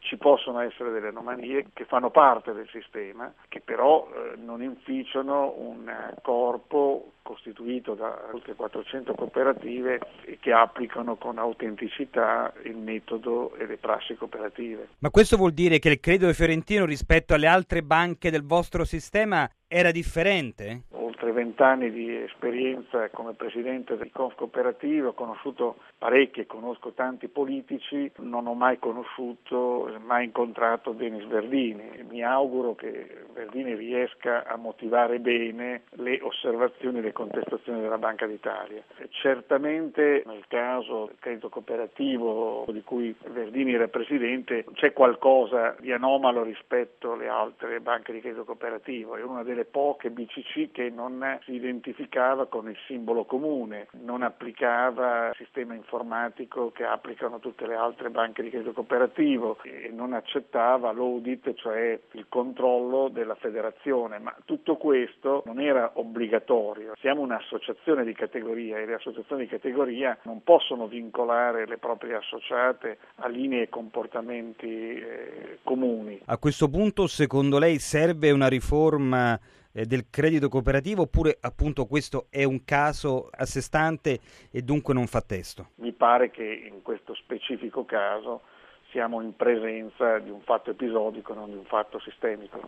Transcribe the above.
Ci possono essere delle anomalie che fanno parte del sistema, che però non inficiano un corpo costituito da oltre 400 cooperative che applicano con autenticità il metodo e le prassi cooperative. Ma questo vuol dire che il credito fiorentino rispetto alle altre banche del vostro sistema era differente? Oltre 20 anni di esperienza come presidente del Confcooperativo, ho conosciuto parecchi, conosco tanti politici, non ho mai incontrato Denis Verdini. Mi auguro che Verdini riesca a motivare bene le osservazioni e le contestazioni della Banca d'Italia. Certamente nel caso del credito cooperativo di cui Verdini era presidente c'è qualcosa di anomalo rispetto alle altre banche di credito cooperativo, è una delle poche BCC che non si identificava con il simbolo comune, non applicava il sistema informatico che applicano tutte le altre banche di credito cooperativo e non accettava l'audit, cioè il controllo della federazione, ma tutto questo non era obbligatorio. Siamo un'associazione di categoria e le associazioni di categoria non possono vincolare le proprie associate a linee e comportamenti comuni. A questo punto, secondo lei, serve una riforma del credito cooperativo oppure appunto questo è un caso a sé stante e dunque non fa testo? Mi pare che in questo specifico caso siamo in presenza di un fatto episodico, non di un fatto sistemico.